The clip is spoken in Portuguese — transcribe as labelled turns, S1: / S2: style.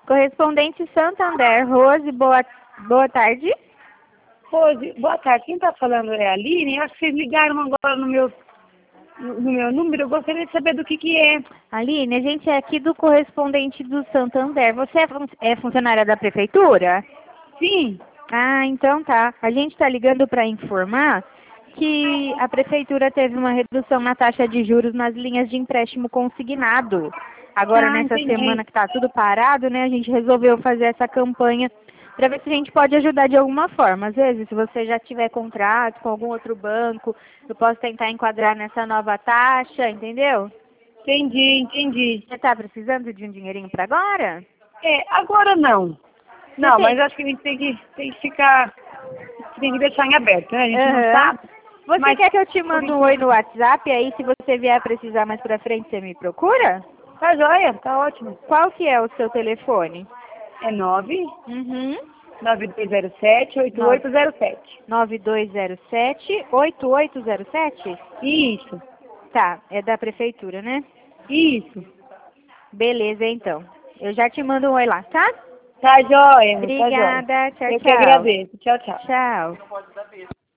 S1: Correspondente Santander. Rose, boa tarde.
S2: Rose, boa tarde. Quem está falando é a Aline. Eu acho que vocês ligaram agora no meu número. Eu gostaria de saber do que é.
S1: Aline, a gente é aqui do correspondente do Santander. Você é funcionária da prefeitura?
S2: Sim.
S1: Ah, então tá. A gente está ligando para informar que a prefeitura teve uma redução na taxa de juros nas linhas de empréstimo consignado. Agora, nessa
S2: Entendi.
S1: semana que está tudo parado, né, a gente resolveu fazer essa campanha para ver se a gente pode ajudar de alguma forma. Às vezes, se você já tiver contrato com algum outro banco, eu posso tentar enquadrar nessa nova taxa, entendeu?
S2: Entendi.
S1: Você está precisando de um dinheirinho para agora?
S2: Agora não. Não,
S1: tem-
S2: mas acho que a gente tem que ficar, tem que deixar em aberto, né? A gente não
S1: Aham.
S2: sabe.
S1: Você
S2: Mas
S1: quer que eu te mande um oi no WhatsApp? Aí, se você vier precisar mais pra frente, você me procura?
S2: tá joia, tá ótimo.
S1: Qual que é o seu telefone?
S2: É 99207-8807.
S1: 9207-8807?
S2: Isso.
S1: Tá, é da prefeitura, né?
S2: Isso.
S1: Beleza, então. Eu já te mando um oi lá, tá?
S2: Tá joia, tá joia.
S1: Obrigada. Tchau,
S2: Eu que
S1: tchau.
S2: agradeço. Tchau.
S1: Tchau.